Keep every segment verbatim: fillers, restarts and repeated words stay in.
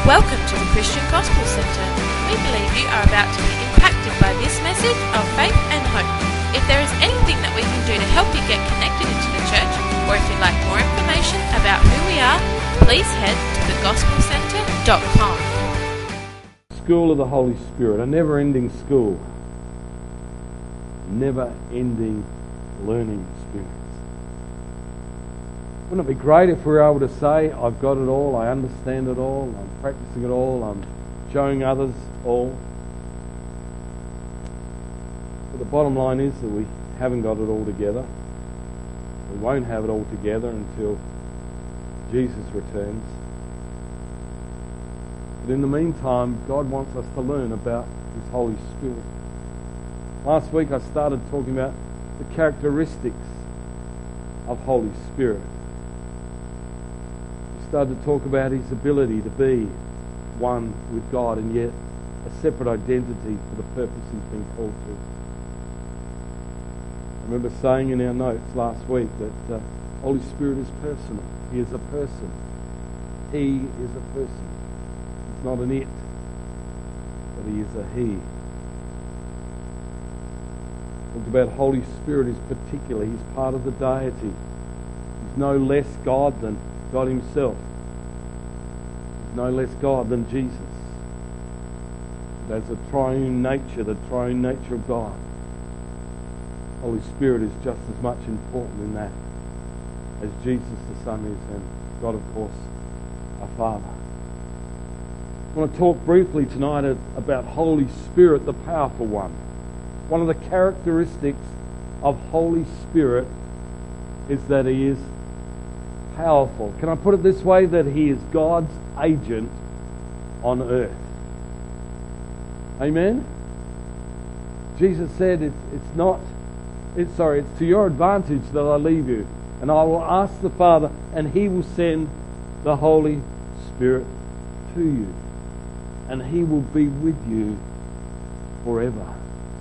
Welcome to the Christian Gospel Centre. We believe you are about to be impacted by this message of faith and hope. If there is anything that we can do to help you get connected into the church, or if you'd like more information about who we are, please head to the gospel centre dot com. School of the Holy Spirit, a never-ending school. Never-ending learning experience. Wouldn't it be great if we were able to say, I've got it all, I understand it all, I'm practicing it all, I'm showing others all. But the bottom line is that we haven't got it all together. We won't have it all together until Jesus returns. But in the meantime, God wants us to learn about His Holy Spirit. Last week I started talking about the characteristics of Holy Spirit. Started to talk about His ability to be one with God and yet a separate identity for the purpose He's been called to. I remember saying in our notes last week that uh, Holy Spirit is personal. He is a person. He is a person. He's not an it, but He is a He. Talked about Holy Spirit is particular. He's part of the deity. He's no less God than God Himself. He's no less God than Jesus. There's a triune nature, the triune nature of God. Holy Spirit is just as much important in that as Jesus the Son is, and God, of course, our Father. I want to talk briefly tonight about Holy Spirit, the powerful one. One of the characteristics of Holy Spirit is that He is powerful. Can I put it this way? That He is God's agent on earth. Amen? Jesus said, it's, it's not, it's, sorry, it's to your advantage that I leave you. And I will ask the Father, and He will send the Holy Spirit to you. And He will be with you forever.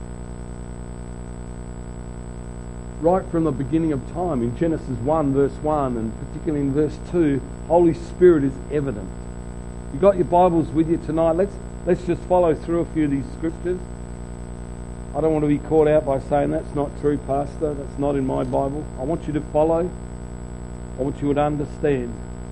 Right from the beginning of time, in Genesis one, verse one, and particularly in verse two, Holy Spirit is evident. You've got your Bibles with you tonight. Let's let's just follow through a few of these scriptures. I don't want to be caught out by saying that's not true, Pastor. That's not in my Bible. I want you to follow. I want you to understand.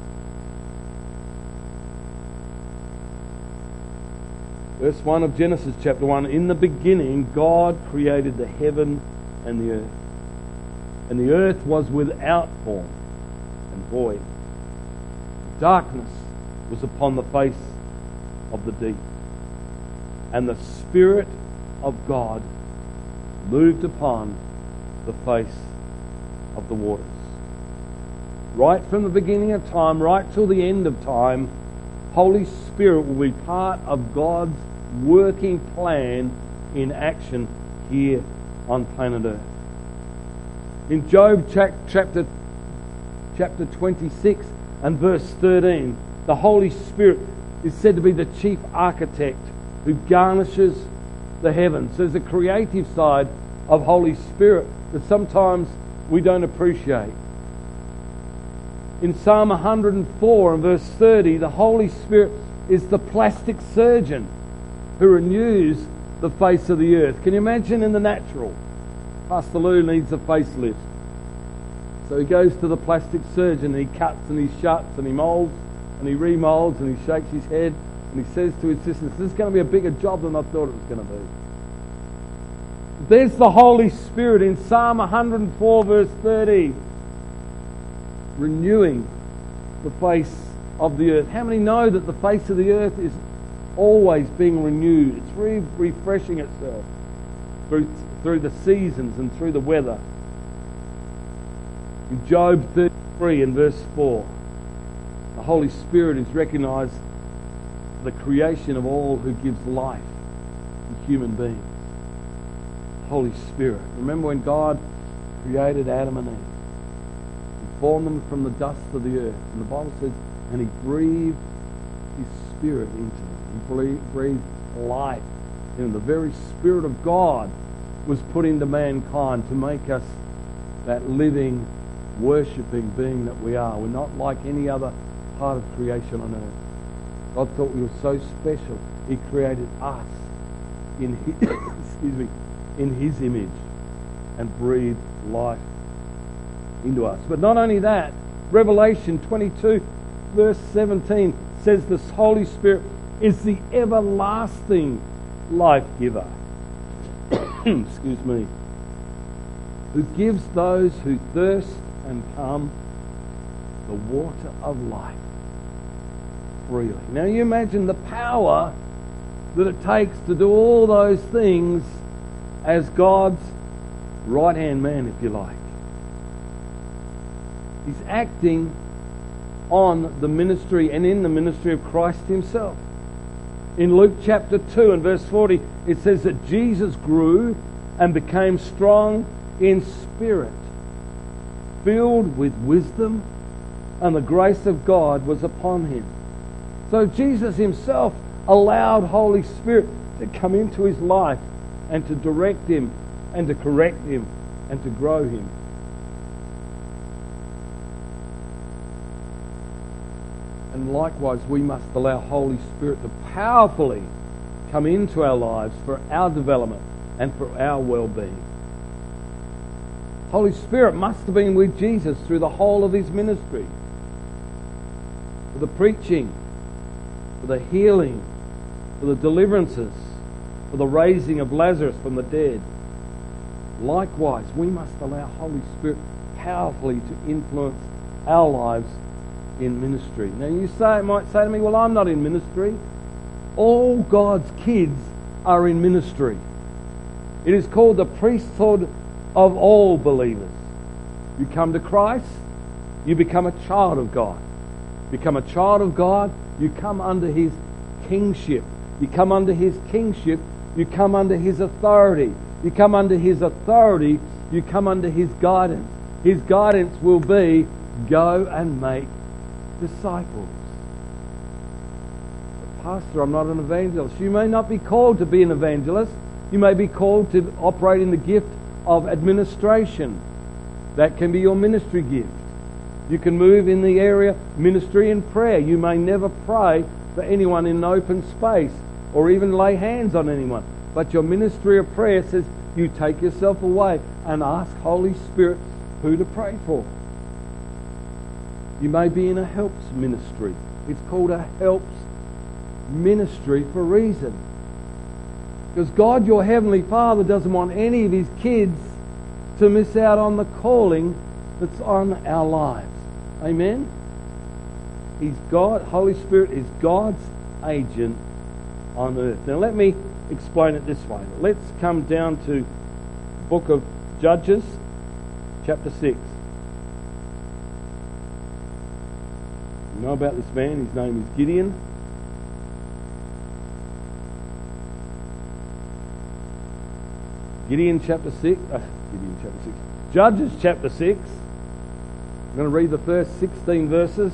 Verse one of Genesis chapter one. In the beginning, God created the heaven and the earth. And the earth was without form and void. Darkness was upon the face of the deep. And the Spirit of God moved upon the face of the waters. Right from the beginning of time, right till the end of time, Holy Spirit will be part of God's working plan in action here on planet Earth. In Job chapter, chapter twenty-six and verse thirteen, the Holy Spirit is said to be the chief architect who garnishes the heavens. There's a creative side of Holy Spirit that sometimes we don't appreciate. In Psalm one hundred four and verse thirty, the Holy Spirit is the plastic surgeon who renews the face of the earth. Can you imagine in the natural? Pastor Lou needs a facelift. So he goes to the plastic surgeon and he cuts and he shuts and he moulds and he remoulds and he shakes his head and he says to his assistants, this is going to be a bigger job than I thought it was going to be. There's the Holy Spirit in Psalm one hundred four verse thirty, renewing the face of the earth. How many know that the face of the earth is always being renewed? It's re- refreshing itself through through the seasons and through the weather. In Job thirty-three and verse four, the Holy Spirit is recognized the creation of all who gives life to human beings. Holy Spirit. Remember when God created Adam and Eve? He formed them from the dust of the earth. And the Bible says, and He breathed His Spirit into them. He breathed life in them. The very Spirit of God was put into mankind to make us that living, worshipping being that we are. We're not like any other part of creation on earth. God thought we were so special. He created us in his, excuse me, in His image and breathed life into us. But not only that, Revelation twenty-two verse seventeen says the Holy Spirit is the everlasting life giver. Excuse me. Who gives those who thirst and come the water of life freely. Now you imagine the power that it takes to do all those things as God's right-hand man, if you like. He's acting on the ministry and in the ministry of Christ Himself. In Luke chapter two and verse forty, it says that Jesus grew and became strong in spirit, filled with wisdom, and the grace of God was upon Him. So Jesus Himself allowed Holy Spirit to come into His life and to direct Him and to correct Him and to grow Him. And likewise, we must allow Holy Spirit to powerfully come into our lives for our development and for our well-being. Holy Spirit must have been with Jesus through the whole of His ministry. For the preaching, for the healing, for the deliverances, for the raising of Lazarus from the dead. Likewise, we must allow Holy Spirit powerfully to influence our lives in ministry. Now you say, might say to me, well, I'm not in ministry. All God's kids are in ministry. It is called the priesthood of all believers. You come to Christ, you become a child of God. Become a child of God, you come under His kingship. You come under His kingship, you come under His authority. You come under His authority, you come under His guidance. His guidance will be, go and make disciples. But Pastor, I'm not an evangelist. You may not be called to be an evangelist. You may be called to operate in the gift of administration. That can be your ministry gift. You can move in the area ministry and prayer. You may never pray for anyone in an open space or even lay hands on anyone. But your ministry of prayer says you take yourself away and ask Holy Spirit who to pray for. You may be in a helps ministry. It's called a helps ministry for a reason. Because God, your Heavenly Father, doesn't want any of His kids to miss out on the calling that's on our lives. Amen? He's God. Holy Spirit is God's agent on earth. Now let me explain it this way. Let's come down to the book of Judges, chapter six. You know about this man. His name is Gideon. Gideon chapter six. Uh, Gideon chapter six. Judges chapter six. I'm going to read the first sixteen verses.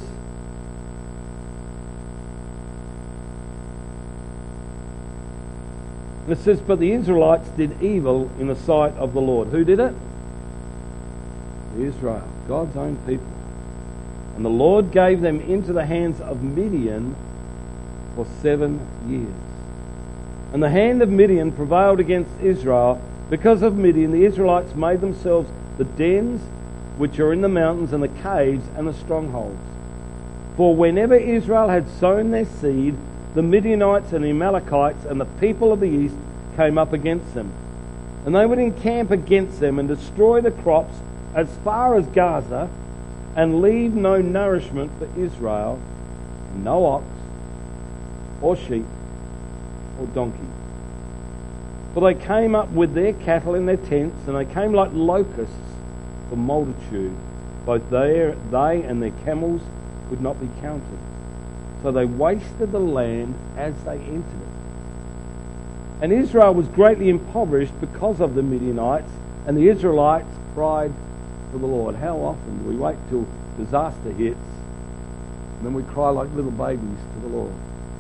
And it says, but the Israelites did evil in the sight of the Lord. Who did it? Israel, God's own people. And the Lord gave them into the hands of Midian for seven years. And the hand of Midian prevailed against Israel. Because of Midian, the Israelites made themselves the dens which are in the mountains and the caves and the strongholds. For whenever Israel had sown their seed, the Midianites and the Amalekites and the people of the east came up against them. And they would encamp against them and destroy the crops as far as Gaza, and leave no nourishment for Israel, no ox, or sheep, or donkey. For they came up with their cattle in their tents, and they came like locusts for multitude. Both they, they and their camels could not be counted. So they wasted the land as they entered it. And Israel was greatly impoverished because of the Midianites, and the Israelites cried to the Lord. How often do we wait till disaster hits, and then we cry like little babies to the Lord?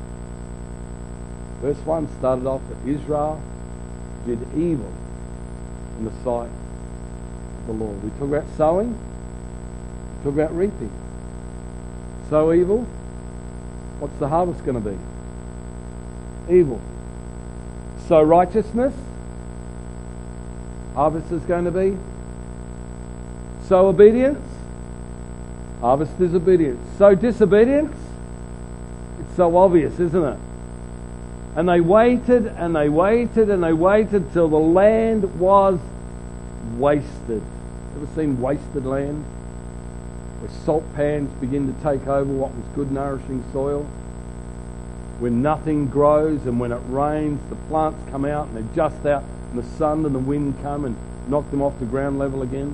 Verse one started off that Israel did evil in the sight of the Lord. We talk about sowing, we talk about reaping. Sow evil, what's the harvest going to be? Evil. So righteousness, harvest is going to be. So obedience, harvest is obedience. So disobedience, it's so obvious, isn't it? And they waited and they waited and they waited till the land was wasted. Ever seen wasted land? Where salt pans begin to take over what was good, nourishing soil. When nothing grows, and when it rains, the plants come out and they're just out, and the sun and the wind come and knock them off the ground level again.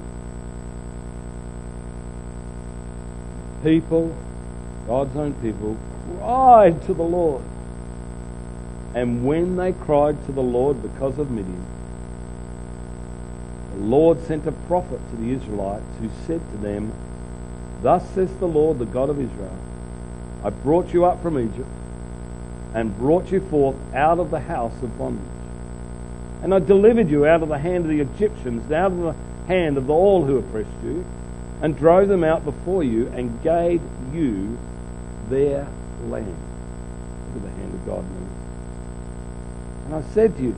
People, God's own people, cried to the Lord. And when they cried to the Lord because of Midian, the Lord sent a prophet to the Israelites who said to them, "Thus says the Lord, the God of Israel, I brought you up from Egypt and brought you forth out of the house of bondage. And I delivered you out of the hand of the Egyptians and out of the hand of all who oppressed you, and drove them out before you and gave you their land." Look at the hand of God move. "And I said to you,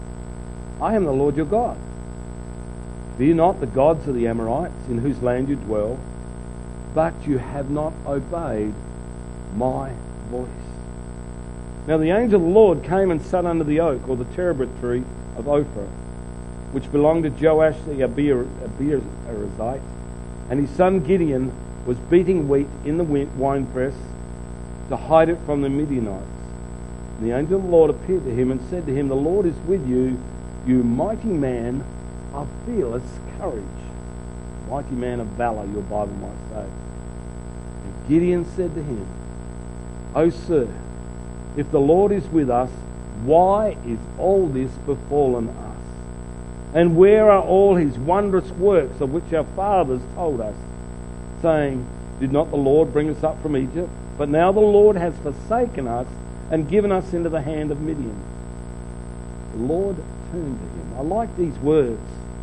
I am the Lord your God. Fear not the gods of the Amorites in whose land you dwell, but you have not obeyed my voice." Now the angel of the Lord came and sat under the oak, or the terebinth tree of Ophrah, which belonged to Joash the Abiezrite, and his son Gideon was beating wheat in the winepress to hide it from the Midianites. And the angel of the Lord appeared to him and said to him, "The Lord is with you, you mighty man of fearless courage." Mighty man of valor, your Bible might say. And Gideon said to him, "O sir, if the Lord is with us, why is all this befallen us? And where are all his wondrous works of which our fathers told us, saying, Did not the Lord bring us up from Egypt? But now the Lord has forsaken us and given us into the hand of Midian." The Lord turned to him. I like these words.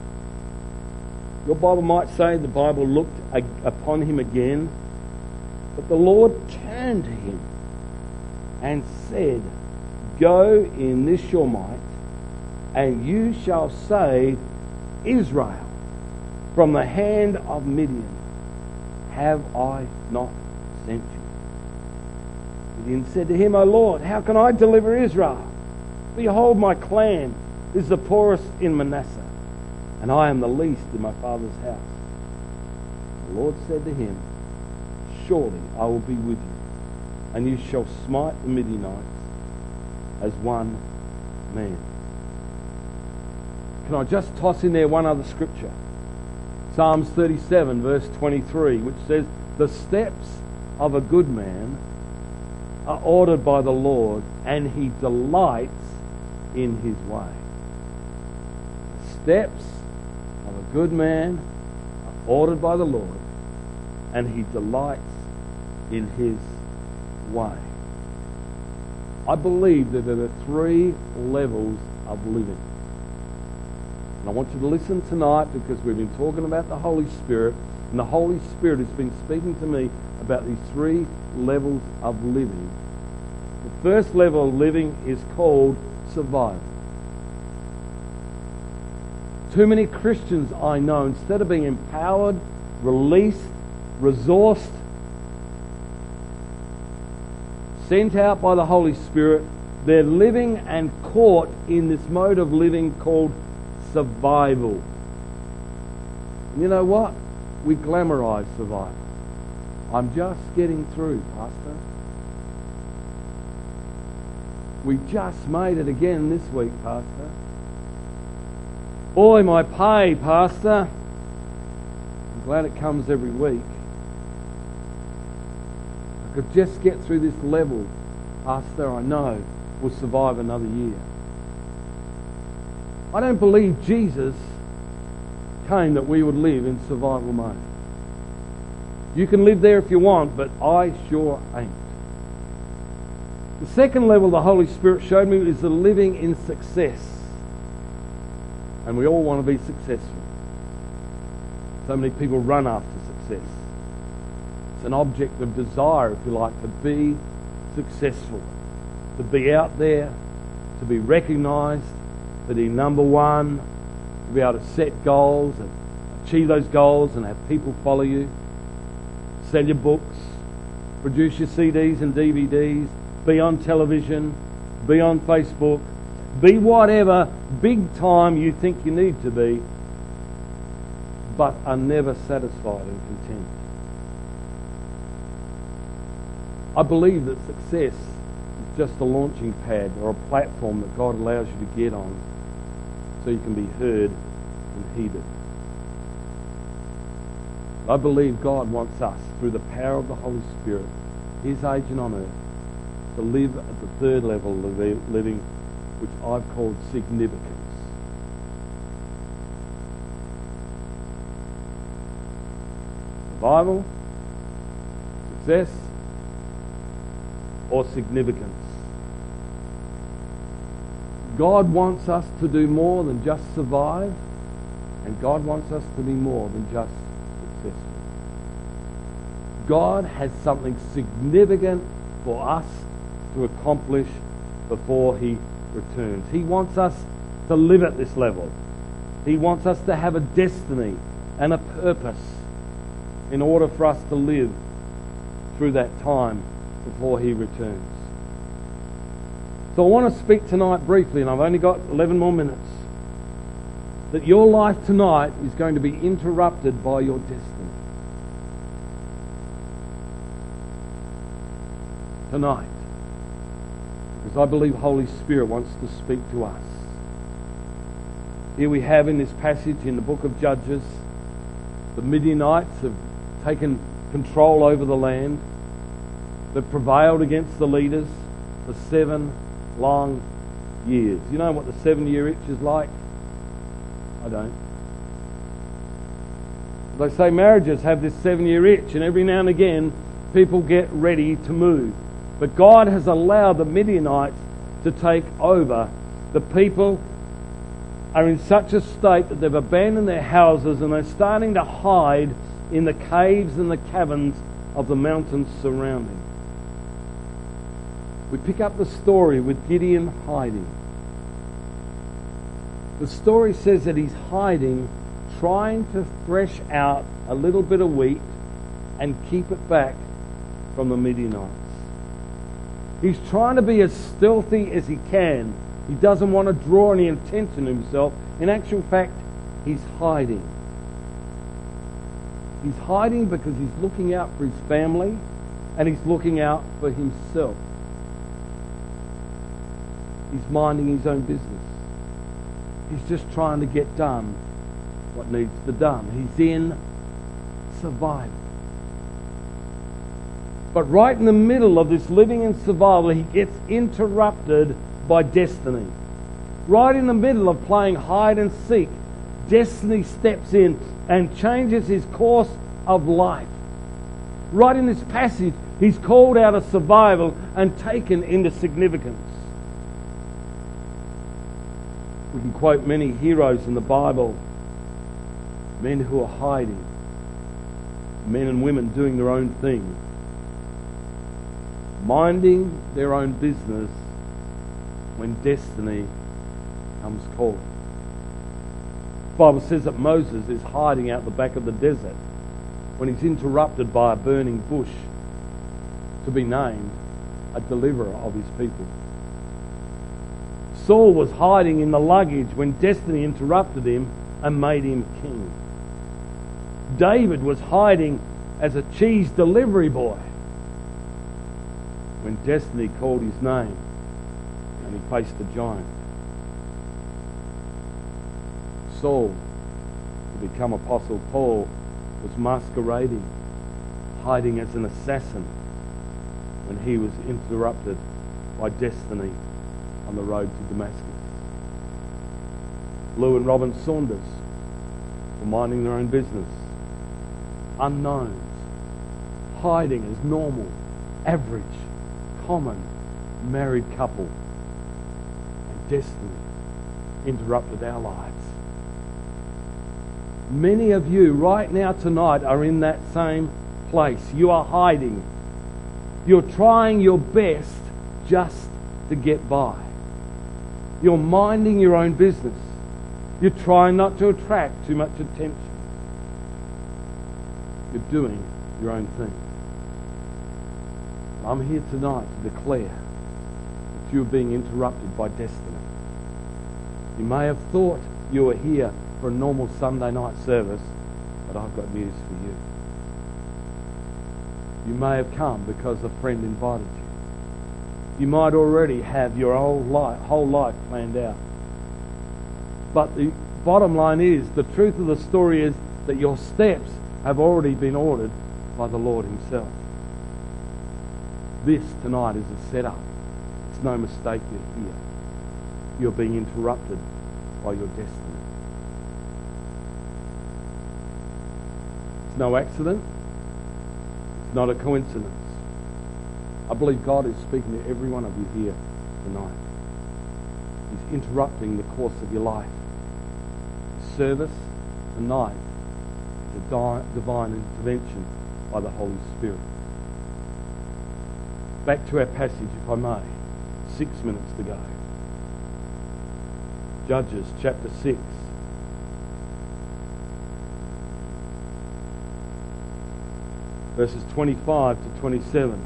Your Bible might say the Bible looked upon him again, but the Lord turned to him and said, "Go in this your might, and you shall save Israel from the hand of Midian. Have I not sent you?" Gideon said to him, "O Lord, how can I deliver Israel? Behold, my clan is the poorest in Manasseh, and I am the least in my father's house." The Lord said to him, "Surely I will be with you, and you shall smite the Midianites as one man." Can I just toss in there one other scripture? Psalms thirty-seven verse twenty-three, which says, "The steps of a good man are ordered by the Lord, and he delights in his way." The steps of a good man are ordered by the Lord, and he delights in his way. I believe that there are three levels of living. And I want you to listen tonight, because we've been talking about the Holy Spirit, and the Holy Spirit has been speaking to me about these three levels of living. The first level of living is called survival. Too many Christians I know, instead of being empowered, released, resourced, sent out by the Holy Spirit, they're living and caught in this mode of living called survival. And you know what? We glamorize survival. I'm just getting through, Pastor. We just made it again this week, Pastor. Boy, my pay, Pastor. I'm glad it comes every week. I could just get through this level, Pastor, I know we'll survive another year. I don't believe Jesus came that we would live in survival mode. You can live there if you want, but I sure ain't. The second level the Holy Spirit showed me is the living in success. And we all want to be successful. So many people run after success. It's an object of desire, if you like, to be successful, to be out there, to be recognised, to be number one, to be able to set goals and achieve those goals and have people follow you, sell your books, produce your C Ds and D V Ds, be on television, be on Facebook, be whatever big time you think you need to be, but are never satisfied and content. I believe that success is just a launching pad or a platform that God allows you to get on so you can be heard and heeded. I believe God wants us, through the power of the Holy Spirit, His agent on earth, to live at the third level of living, which I've called significance. Survival, success, or significance. God wants us to do more than just survive, and God wants us to be more than just successful. God has something significant for us to accomplish before He returns. He wants us to live at this level. He wants us to have a destiny and a purpose in order for us to live through that time before He returns. So I want to speak tonight briefly, and I've only got eleven more minutes, that your life tonight is going to be interrupted by your destiny. Tonight. Because I believe Holy Spirit wants to speak to us. Here we have in this passage in the book of Judges, the Midianites have taken control over the land. They've prevailed against the leaders for seven long years. You know what the seven-year itch is like? I don't. They say marriages have this seven-year itch, and every now and again people get ready to move. But God has allowed the Midianites to take over. The people are in such a state that they've abandoned their houses and they're starting to hide in the caves and the caverns of the mountains surrounding. We pick up the story with Gideon hiding. The story says that he's hiding, trying to thresh out a little bit of wheat and keep it back from the Midianites. He's trying to be as stealthy as he can. He doesn't want to draw any attention to himself. In actual fact, he's hiding. He's hiding because he's looking out for his family and he's looking out for himself. He's minding his own business. He's just trying to get done what needs to be done. He's in survival. But right in the middle of this living in survival, he gets interrupted by destiny. Right in the middle of playing hide and seek, destiny steps in and changes his course of life. Right in this passage, he's called out of survival and taken into significance. We can quote many heroes in the Bible, men who are hiding, men and women doing their own thing, minding their own business when destiny comes calling. The Bible says that Moses is hiding out the back of the desert when he's interrupted by a burning bush to be named a deliverer of his people. Saul was hiding in the luggage when destiny interrupted him and made him king. David was hiding as a cheese delivery boy when destiny called his name and he faced a giant. Saul, to become Apostle Paul, was masquerading, hiding as an assassin when he was interrupted by destiny on the road to Damascus. Lou and Robin Saunders were minding their own business, unknowns, hiding as normal, average, common, married couple, and destiny interrupted our lives. Many of you right now tonight are in that same place. You are hiding. You're trying your best just to get by. You're minding your own business. You're trying not to attract too much attention. You're doing your own thing. I'm here tonight to declare that you're being interrupted by destiny. You may have thought you were here for a normal Sunday night service, but I've got news for you. You may have come because a friend invited you. You might already have your whole life, whole life planned out. But the bottom line is, the truth of the story is that your steps have already been ordered by the Lord Himself. This tonight is a setup. It's no mistake you're here. You're being interrupted by your destiny. It's no accident. It's not a coincidence. I believe God is speaking to every one of you here tonight. He's interrupting the course of your life. The service tonight is a di- divine intervention by the Holy Spirit. Back to our passage, if I may. Six minutes to go. Judges chapter six. Verses twenty-five to twenty-seven.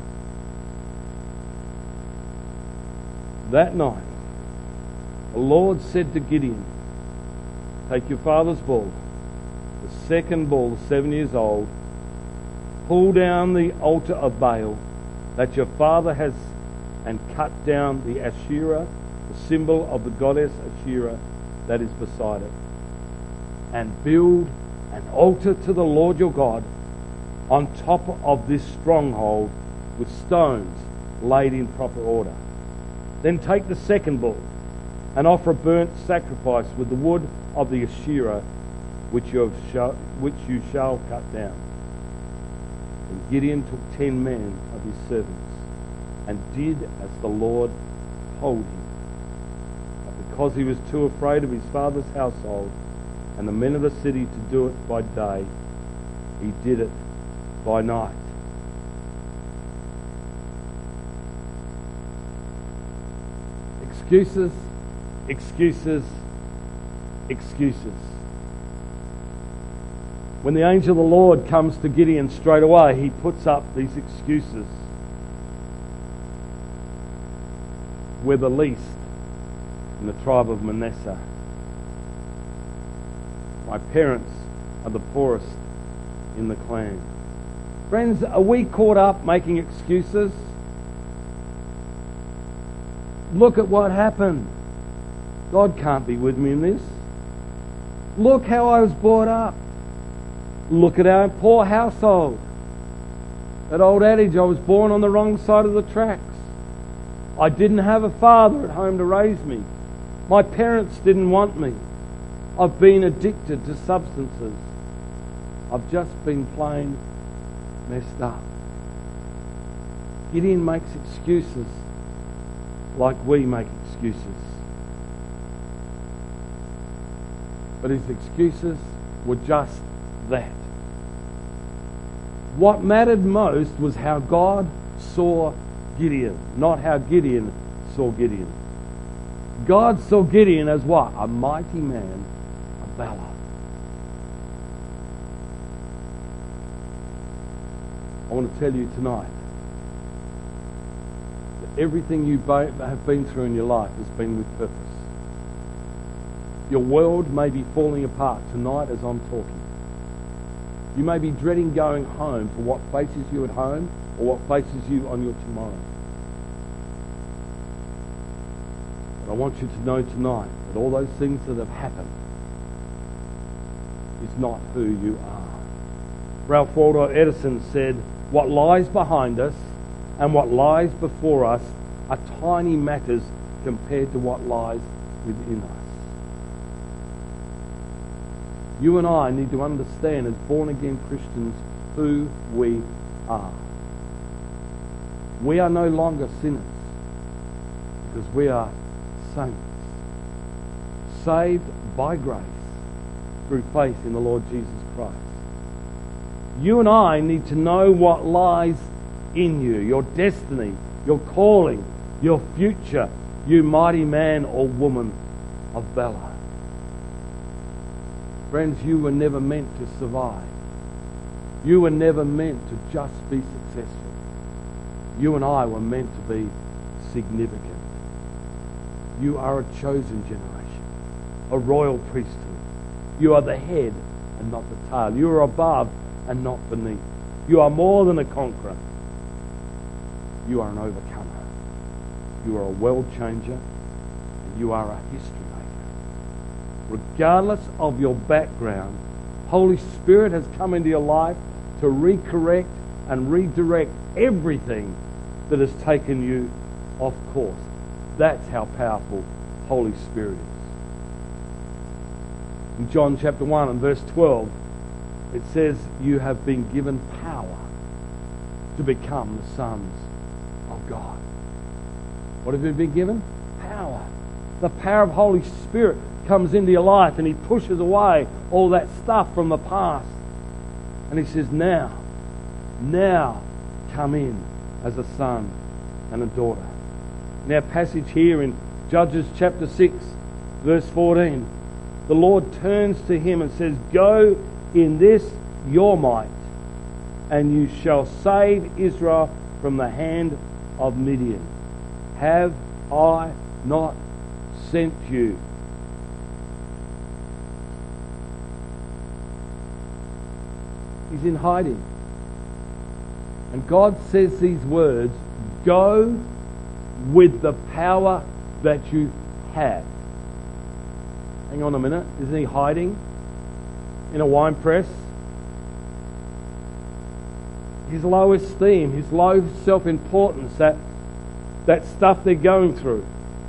That night, the Lord said to Gideon, take your father's bull, the second bull, seven years old, pull down the altar of Baal that your father has, and cut down the Asherah, the symbol of the goddess Asherah that is beside it, and build an altar to the Lord your God on top of this stronghold with stones laid in proper order. Then take the second bull and offer a burnt sacrifice with the wood of the Asherah which you, have shall, which you shall cut down. And Gideon took ten men of his servants and did as the Lord told him. But because he was too afraid of his father's household and the men of the city to do it by day, he did it by night. Excuses, excuses, excuses. When the angel of the Lord comes to Gideon straight away, he puts up these excuses. We're the least in the tribe of Manasseh. My parents are the poorest in the clan. Friends, are we caught up making excuses? Look at what happened. God can't be with me in this. Look how I was brought up. Look at our poor household. That old adage, I was born on the wrong side of the tracks. I didn't have a father at home to raise me. My parents didn't want me. I've been addicted to substances. I've just been plain messed up. Gideon makes excuses like we make excuses. But his excuses were just that. What mattered most was how God saw Gideon, not how Gideon saw Gideon. God saw Gideon as what? A mighty man of valor. I want to tell you tonight that everything you have been through in your life has been with purpose. Your world may be falling apart tonight as I'm talking. You may be dreading going home for what faces you at home or what faces you on your tomorrow. But I want you to know tonight that all those things that have happened is not who you are. Ralph Waldo Edison said, what lies behind us and what lies before us are tiny matters compared to what lies within us. You and I need to understand as born-again Christians who we are. We are no longer sinners because we are saints, saved by grace through faith in the Lord Jesus Christ. You and I need to know what lies in you, your destiny, your calling, your future, you mighty man or woman of valor. Friends, you were never meant to survive. You were never meant to just be successful. You and I were meant to be significant. You are a chosen generation, a royal priesthood. You are the head and not the tail. You are above and not beneath. You are more than a conqueror. You are an overcomer. You are a world changer, and you are a history maker. Regardless of your background, Holy Spirit has come into your life to recorrect and redirect everything that has taken you off course. That's how powerful Holy Spirit is. In John chapter one and verse twelve, it says, you have been given power to become the sons of God. What have you been given? Power. The power of Holy Spirit comes into your life and He pushes away all that stuff from the past. And He says, now, now come in as a son and a daughter. In our passage here in Judges chapter six, verse fourteen, the Lord turns to him and says, go in this your might, and you shall save Israel from the hand of Midian. Have I not sent you? He's in hiding. And God says these words, go with the power that you have. Hang on a minute. Isn't he hiding in a wine press? His low esteem, his low self-importance, that, that stuff they're going through.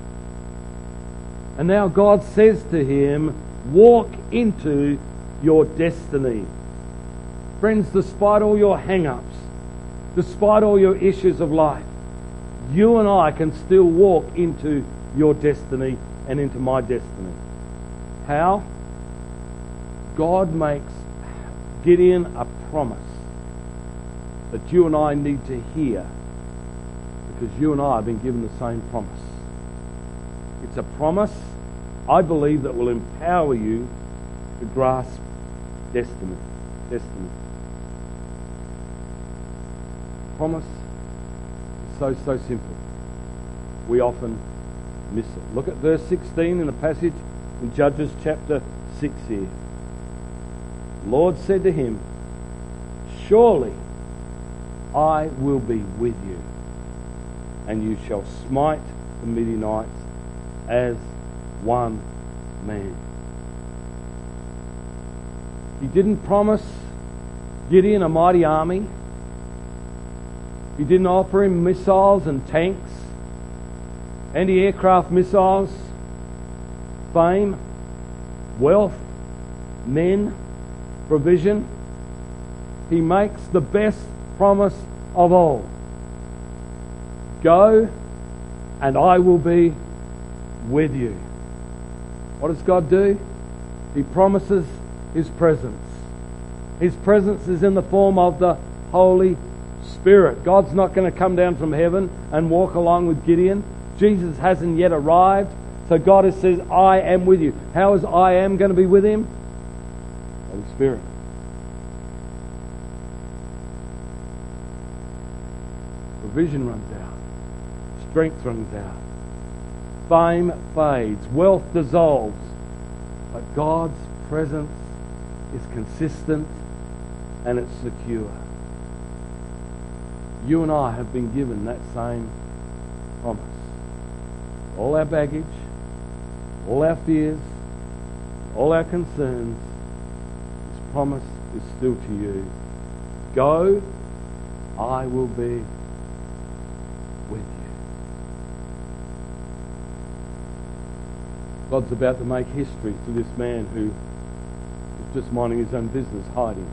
And now God says to him, walk into your destiny. Friends, despite all your hang-ups, despite all your issues of life, you and I can still walk into your destiny and into my destiny. How? God makes Gideon a promise that you and I need to hear, because you and I have been given the same promise. It's a promise, I believe, that will empower you to grasp destiny. Destiny. Promise is so, so simple. We often miss it. Look at verse sixteen in the passage in Judges chapter six here. The Lord said to him, surely I will be with you, and you shall smite the Midianites as one man. He didn't promise Gideon a mighty army. He didn't offer him missiles and tanks, anti-aircraft missiles, fame, wealth, men, provision. He makes the best promise of all. Go, and I will be with you. What does God do? He promises His presence. His presence is in the form of the Holy Spirit. God's not going to come down from heaven and walk along with Gideon. Jesus hasn't yet arrived. So God says, I am with you. How is I am going to be with him? Holy Spirit. Provision runs out. Strength runs out. Fame fades. Wealth dissolves. But God's presence is consistent and it's secure. You and I have been given that same promise. All our baggage, all our fears, all our concerns, His promise is still to you. Go, I will be with you. God's about to make history to this man who is just minding his own business, hiding.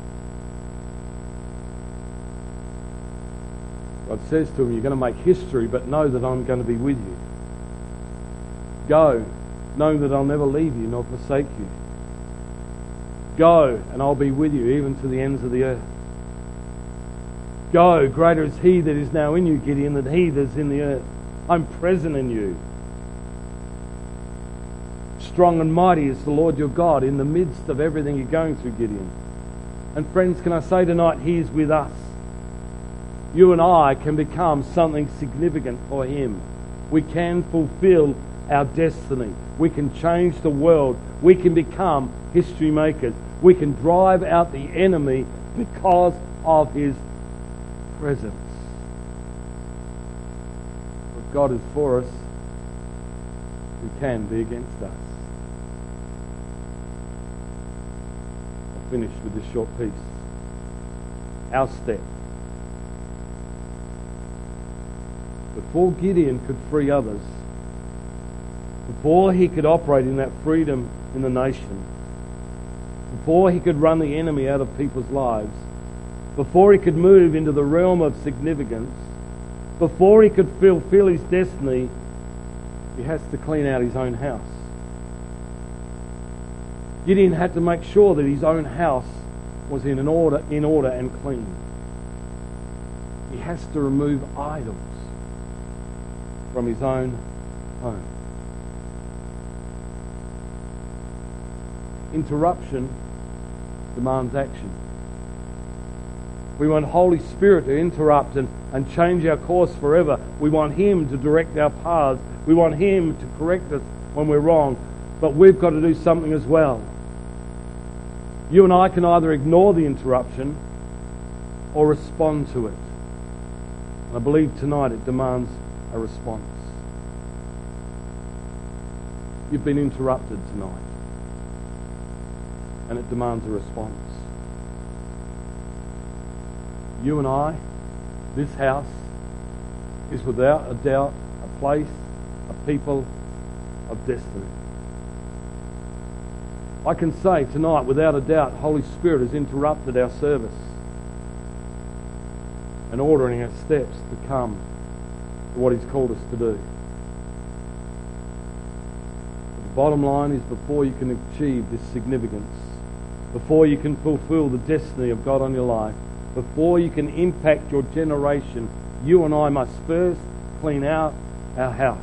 God says to him, you're going to make history, but know that I'm going to be with you. Go, knowing that I'll never leave you nor forsake you. Go, and I'll be with you even to the ends of the earth. Go, greater is he that is now in you, Gideon, than he that is in the earth. I'm present in you. Strong and mighty is the Lord your God in the midst of everything you're going through, Gideon. And friends, can I say tonight, he is with us. You and I can become something significant for him. We can fulfill our destiny. We can change the world. We can become history makers. We can drive out the enemy because of his presence. If God is for us, who can be against us? I'll finish with this short piece. Our step. Before Gideon could free others, before he could operate in that freedom in the nation, before he could run the enemy out of people's lives, before he could move into the realm of significance, before he could fulfill his destiny, he has to clean out his own house. Gideon had to make sure that his own house was in an order, in order and clean. He has to remove idols from his own home. Interruption demands action. We want Holy Spirit to interrupt and, and change our course forever. We want him to direct our paths. We want him to correct us when we're wrong. But we've got to do something as well. You and I can either ignore the interruption or respond to it. And I believe tonight it demands a response. You've been interrupted tonight, and it demands a response. You and I, this house, is without a doubt a place, a people of destiny. I can say tonight, without a doubt, Holy Spirit has interrupted our service and ordering our steps to come to what he's called us to do. But the bottom line is, before you can achieve this significance, before you can fulfill the destiny of God on your life, before you can impact your generation, you and I must first clean out our house.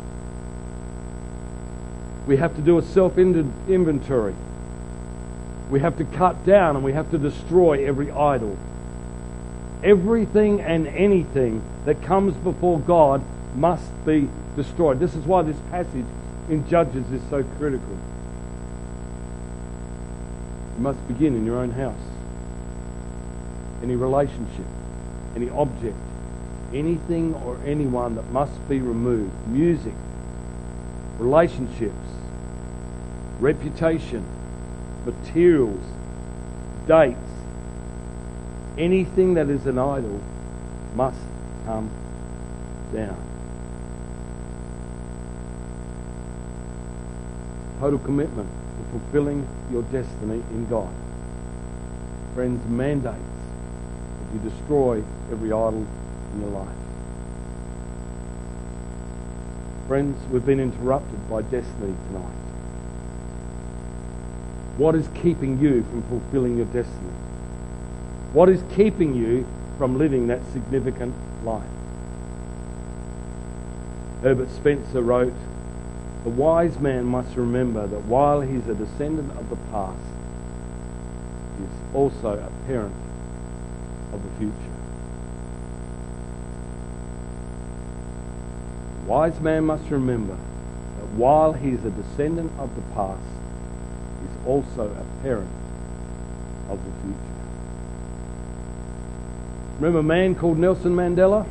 We have to do a self-inventory. We have to cut down and we have to destroy every idol. Everything and anything that comes before God must be destroyed. This is why this passage in Judges is so critical. You must begin in your own house. Any relationship, any object, anything or anyone that must be removed. Music, relationships, reputation, materials, dates, anything that is an idol must come down. Total commitment to fulfilling your destiny in God. Friends, mandates that you destroy every idol in your life. Friends, we've been interrupted by destiny tonight. What is keeping you from fulfilling your destiny? What is keeping you from living that significant life? Herbert Spencer wrote, "The wise man must remember that while he is a descendant of the past, he is also a parent of the future." The wise man must remember that while he is a descendant of the past, he is also a parent of the future. Remember a man called Nelson Mandela?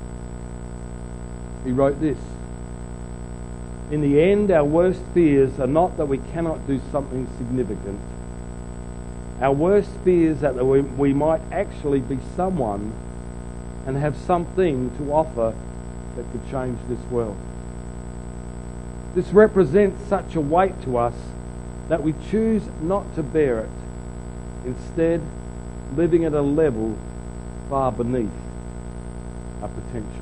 He wrote this: "In the end, our worst fears are not that we cannot do something significant. Our worst fears are that we, we might actually be someone and have something to offer that could change this world. This represents such a weight to us that we choose not to bear it, instead living at a level far beneath our potential."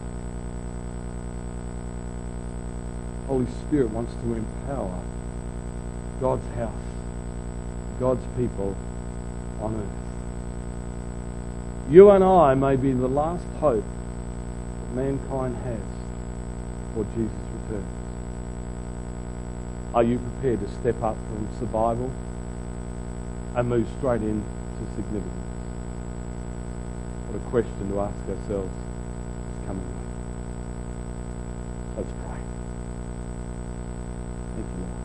Holy Spirit wants to empower God's house, God's people on earth. you and I may be the last hope that mankind has before Jesus returns. Are you prepared to step up from survival and move straight into significance? What a question to ask ourselves this coming week. Let's pray. Thank you, Lord.